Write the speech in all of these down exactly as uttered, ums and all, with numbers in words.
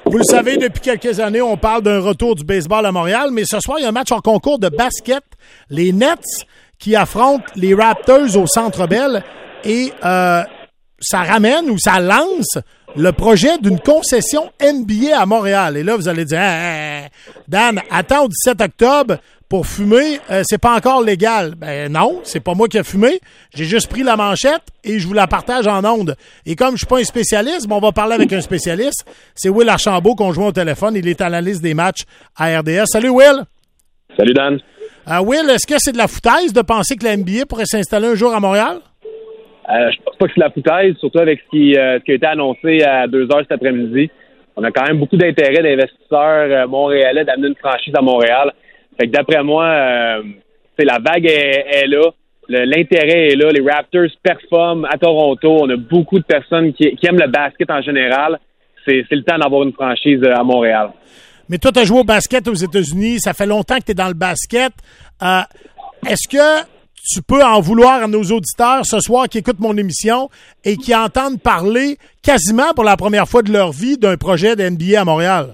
Vous le savez, depuis quelques années, on parle d'un retour du baseball à Montréal, mais ce soir, il y a un match en concours de basket. Les Nets qui affrontent les Raptors au Centre Bell et euh, ça ramène ou ça lance le projet d'une concession N B A à Montréal. Et là, vous allez dire, ah, ah, Dan, attends au dix-sept octobre pour fumer, euh, c'est pas encore légal. Ben non, c'est pas moi qui ai fumé. J'ai juste pris la manchette et je vous la partage en ondes. Et comme je suis pas un spécialiste, ben on va parler avec un spécialiste. C'est Will Archambault qu'on joue au téléphone. Il est à la liste des matchs à R D S. Salut Will. Salut Dan. Euh, Will, est-ce que c'est de la foutaise de penser que la N B A pourrait s'installer un jour à Montréal? Euh, je pense pas que c'est de la foutaise, surtout avec ce qui, euh, ce qui a été annoncé à deux heures cet après-midi. On a quand même beaucoup d'intérêt d'investisseurs euh, montréalais d'amener une franchise à Montréal. Fait que d'après moi, euh, la vague est, est là, le, l'intérêt est là. Les Raptors performent à Toronto. On a beaucoup de personnes qui, qui aiment le basket en général. C'est, c'est le temps d'avoir une franchise à Montréal. Mais toi, tu as joué au basket aux États-Unis. Ça fait longtemps que tu es dans le basket. Euh, est-ce que tu peux en vouloir à nos auditeurs ce soir qui écoutent mon émission et qui entendent parler quasiment pour la première fois de leur vie d'un projet de N B A à Montréal?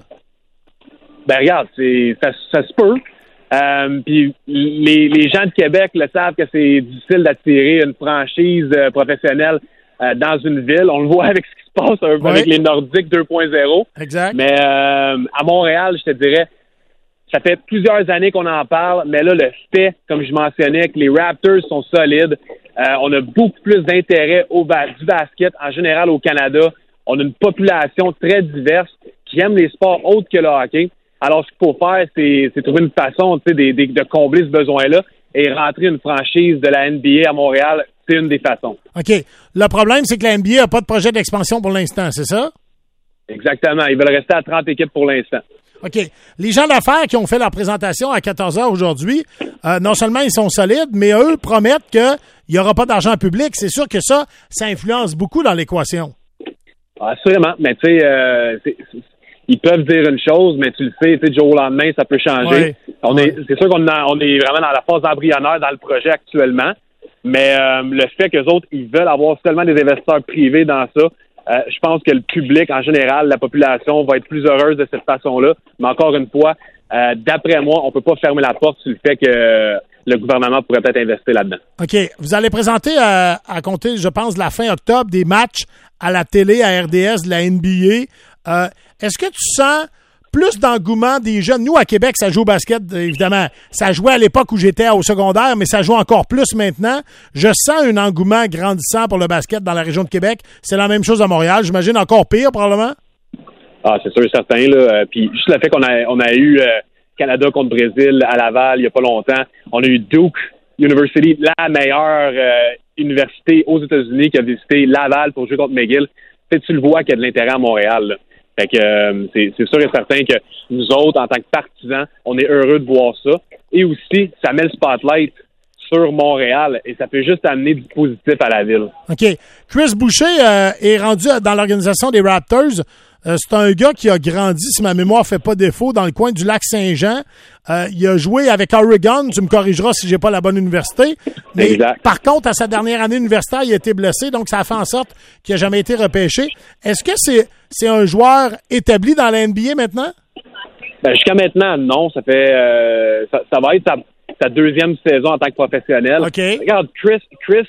Ben regarde, c'est ça, ça se peut. Euh, puis les, les gens de Québec le savent que c'est difficile d'attirer une franchise euh, professionnelle euh, dans une ville. On le voit avec ce qui se passe un peu oui. avec les Nordiques deux point zéro. Exact. Mais euh, à Montréal, je te dirais, ça fait plusieurs années qu'on en parle, mais là, le fait, comme je mentionnais, que les Raptors sont solides. Euh, on a beaucoup plus d'intérêt au bas, du basket en général au Canada. On a une population très diverse qui aime les sports autres que le hockey. Alors, ce qu'il faut faire, c'est, c'est trouver une façon, tu sais, de, de, de combler ce besoin-là et rentrer une franchise de la N B A à Montréal, c'est une des façons. OK. Le problème, c'est que la N B A n'a pas de projet d'expansion pour l'instant, c'est ça? Exactement. Ils veulent rester à trente équipes pour l'instant. OK. Les gens d'affaires qui ont fait leur présentation à quatorze heures aujourd'hui, euh, non seulement ils sont solides, mais eux promettent qu'il n'y aura pas d'argent public. C'est sûr que ça, ça influence beaucoup dans l'équation. Assurément. Mais tu sais, euh, c'est, c'est, ils peuvent dire une chose, mais tu le sais, tu sais, du jour au lendemain, ça peut changer. Oui. On oui. est, c'est sûr qu'on a, on est vraiment dans la phase embryonnaire dans le projet actuellement. Mais euh, le fait qu'eux autres, ils veulent avoir seulement des investisseurs privés dans ça, Euh, je pense que le public, en général, la population va être plus heureuse de cette façon-là. Mais encore une fois, euh, d'après moi, on peut pas fermer la porte sur le fait que euh, le gouvernement pourrait peut-être investir là-dedans. OK. Vous allez présenter, euh, à compter, je pense, de la fin octobre, des matchs à la télé, à R D S, de la N B A. Euh, est-ce que tu sens plus d'engouement des jeunes? Nous, à Québec, ça joue au basket, évidemment. Ça jouait à l'époque où j'étais au secondaire, mais ça joue encore plus maintenant. Je sens un engouement grandissant pour le basket dans la région de Québec. C'est la même chose à Montréal. J'imagine encore pire, probablement. Ah, c'est sûr et certain, là. Puis juste le fait qu'on a, on a eu euh, Canada contre Brésil à Laval il y a pas longtemps. On a eu Duke University, la meilleure euh, université aux États-Unis qui a visité Laval pour jouer contre McGill. Tu sais, tu le vois qu'il y a de l'intérêt à Montréal, là. Fait que euh, c'est, c'est sûr et certain que nous autres, en tant que partisans, on est heureux de voir ça. Et aussi, ça met le spotlight sur Montréal et ça peut juste amener du positif à la ville. OK. Chris Boucher euh, est rendu dans l'organisation des Raptors. Euh, c'est un gars qui a grandi, si ma mémoire fait pas défaut, dans le coin du lac Saint-Jean. Euh, il a joué avec Oregon. Tu me corrigeras si j'ai pas la bonne université. Mais exact. Par contre, à sa dernière année universitaire, il a été blessé, donc ça a fait en sorte qu'il a jamais été repêché. Est-ce que c'est c'est un joueur établi dans la N B A maintenant? Ben, jusqu'à maintenant, non. Ça fait euh, ça, ça va être sa, sa deuxième saison en tant que professionnel. Okay. Regarde, Chris, Chris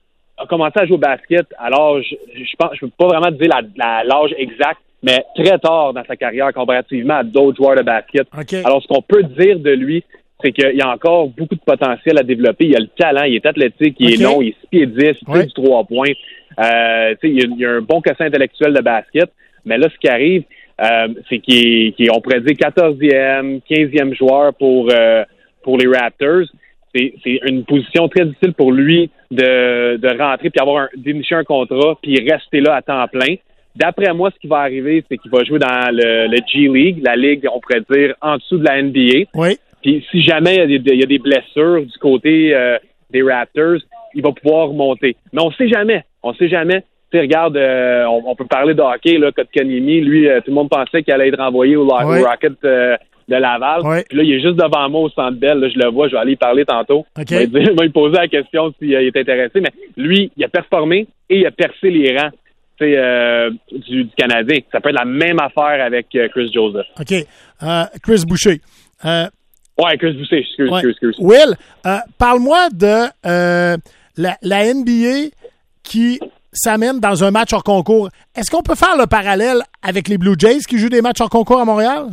a commencé à jouer au basket à l'âge, je pense, je peux pas vraiment dire la, la, l'âge exact, mais très tard dans sa carrière comparativement à d'autres joueurs de basket. Okay. Alors, ce qu'on peut dire de lui, c'est qu'il y a encore beaucoup de potentiel à développer. Il a le talent, il est athlétique, il okay. est long, il est six pieds dix, il ouais. fait du trois points. Euh, il, y a, il y a un bon quotient intellectuel de basket. Mais là, ce qui arrive, euh, c'est qu'il est, qu'il est, on pourrait dire, quatorzième, quinzième joueur pour, euh, pour les Raptors. C'est, c'est une position très difficile pour lui de, de rentrer puis avoir un, dénicher un contrat puis rester là à temps plein. D'après moi, ce qui va arriver, c'est qu'il va jouer dans le, le G League, la ligue, on pourrait dire, en dessous de la N B A. Oui. Puis si jamais il y a des, il y a des blessures du côté euh, des Raptors, il va pouvoir remonter. Mais on sait jamais. On sait jamais. Tu sais, regarde, euh, on, on peut parler de hockey, là, Kotkaniemi, lui, euh, tout le monde pensait qu'il allait être renvoyé au, oui. au Rocket euh, de Laval. Oui. Puis là, il est juste devant moi au Centre Bell. Là, je le vois, je vais aller y parler tantôt. Okay. Il va lui poser la question s'il euh, est intéressé. Mais lui, il a performé et il a percé les rangs. euh, du, du Canadien. Ça peut être la même affaire avec euh, Chris Joseph. OK. Euh, Chris Boucher. Euh, ouais, Chris Boucher. Excuse, ouais. excuse, excuse. Will, euh, parle-moi de euh, la, la N B A qui s'amène dans un match hors concours. Est-ce qu'on peut faire le parallèle avec les Blue Jays qui jouent des matchs hors concours à Montréal?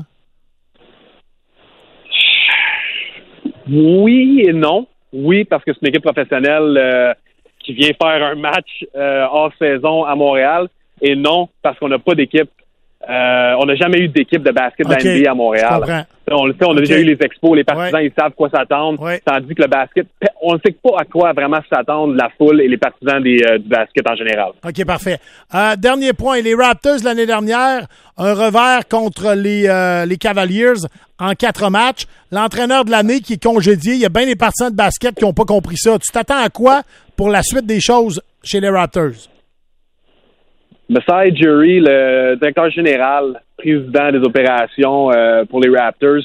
Oui et non. Oui, parce que c'est une équipe professionnelle euh, qui vient faire un match euh, hors saison à Montréal. Et non, parce qu'on n'a pas d'équipe. Euh, on n'a jamais eu d'équipe de basket okay. de la N B A à Montréal. On le sait, on a okay. déjà eu les expos, les partisans, ouais. ils savent quoi s'attendre. Ouais. Tandis que le basket, on ne sait pas à quoi vraiment s'attendre la foule et les partisans des, euh, du basket en général. OK, parfait. Euh, dernier point, les Raptors l'année dernière, un revers contre les, euh, les Cavaliers en quatre matchs. L'entraîneur de l'année qui est congédié, il y a bien des partisans de basket qui n'ont pas compris ça. Tu t'attends à quoi pour la suite des choses chez les Raptors? Masai Ujiri, le directeur général, président des opérations euh, pour les Raptors,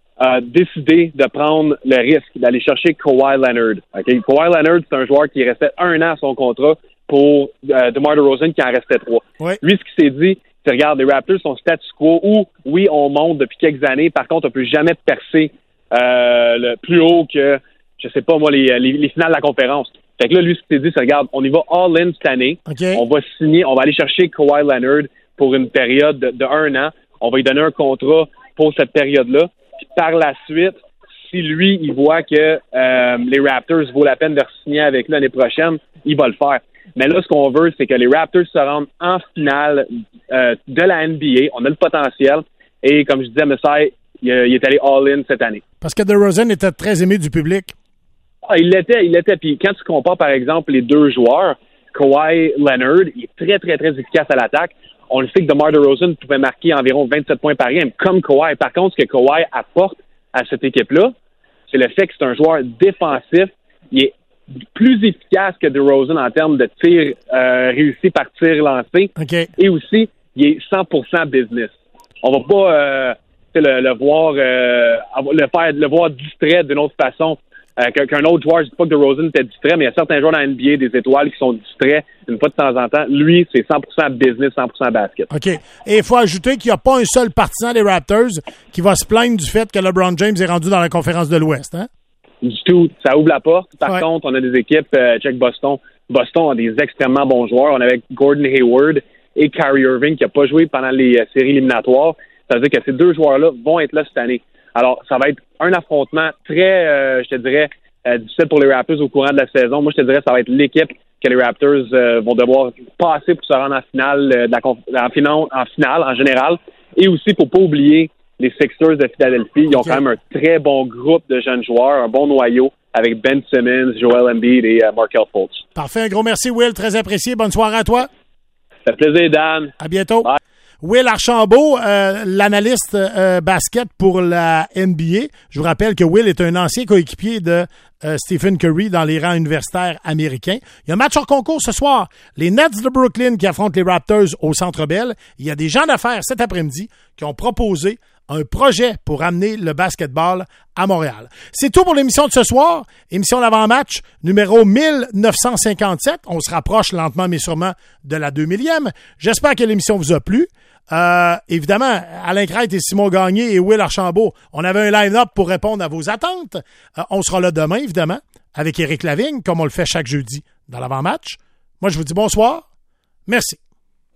a décidé de prendre le risque d'aller chercher Kawhi Leonard. Okay? Kawhi Leonard, c'est un joueur qui restait un an à son contrat pour euh, DeMar DeRozan qui en restait trois. Oui. Lui, ce qu'il s'est dit, c'est regarde, les Raptors sont status quo où, oui, on monte depuis quelques années. Par contre, on peut jamais percer euh, le plus haut que, je sais pas moi, les, les, les finales de la conférence. Fait que là, lui, ce qu'il s'est dit, c'est regarde, on y va all-in cette année. Okay. On va signer, on va aller chercher Kawhi Leonard pour une période de, de un an. On va lui donner un contrat pour cette période-là. Puis par la suite, si lui, il voit que euh, les Raptors vaut la peine de signer avec lui l'année prochaine, il va le faire. Mais là, ce qu'on veut, c'est que les Raptors se rendent en finale euh, de la N B A. On a le potentiel. Et comme je disais, Masai, il, il est allé all-in cette année. Parce que DeRozan était très aimé du public. Ah, il l'était, il l'était. Puis quand tu compares, par exemple, les deux joueurs, Kawhi Leonard, il est très, très, très efficace à l'attaque. On le sait que DeMar DeRozan pouvait marquer environ vingt-sept points par game, comme Kawhi. Par contre, ce que Kawhi apporte à cette équipe-là, c'est le fait que c'est un joueur défensif. Il est plus efficace que DeRozan en termes de tir euh, réussi par tir lancé. Okay. Et aussi, il est cent pour cent business. On va pas euh, le, le voir euh, le faire le voir distrait d'une autre façon. Euh, qu'un autre joueur, je dis pas que DeRozan était distrait, mais il y a certains joueurs dans la N B A, des étoiles, qui sont distraits une fois de temps en temps. Lui, c'est cent pour cent business, cent pour cent basket. OK. Et il faut ajouter qu'il n'y a pas un seul partisan des Raptors qui va se plaindre du fait que LeBron James est rendu dans la conférence de l'Ouest, hein? Du tout. Ça ouvre la porte. Par ouais. contre, on a des équipes, euh, check Boston. Boston a des extrêmement bons joueurs. On avait Gordon Hayward et Kyrie Irving qui n'a pas joué pendant les euh, séries éliminatoires. Ça veut dire que ces deux joueurs-là vont être là cette année. Alors, ça va être un affrontement très, euh, je te dirais, euh, difficile pour les Raptors au courant de la saison. Moi, je te dirais, ça va être l'équipe que les Raptors euh, vont devoir passer pour se rendre en finale, euh, de la conf- en, finale, en finale en général. Et aussi, pour pas oublier les Sixers de Philadelphie. Ils ont okay. quand même un très bon groupe de jeunes joueurs, un bon noyau avec Ben Simmons, Joel Embiid et uh, Markelle Fultz. Parfait. Un gros merci, Will. Très apprécié. Bonne soirée à toi. Ça fait plaisir, Dan. À bientôt. Bye. Will Archambault, euh, l'analyste euh, basket pour la N B A. Je vous rappelle que Will est un ancien coéquipier de euh, Stephen Curry dans les rangs universitaires américains. Il y a un match hors concours ce soir. Les Nets de Brooklyn qui affrontent les Raptors au Centre Bell. Il y a des gens d'affaires cet après-midi qui ont proposé un projet pour amener le basketball à Montréal. C'est tout pour l'émission de ce soir. Émission d'avant-match numéro mille neuf cent cinquante-sept. On se rapproche lentement mais sûrement de la deux millième. J'espère que l'émission vous a plu. Euh, évidemment, Alain Crête et Simon Gagné et Will Archambault, on avait un line-up pour répondre à vos attentes. Euh, on sera là demain, évidemment, avec Éric Lavigne, comme on le fait chaque jeudi dans l'avant-match. Moi, je vous dis bonsoir. Merci.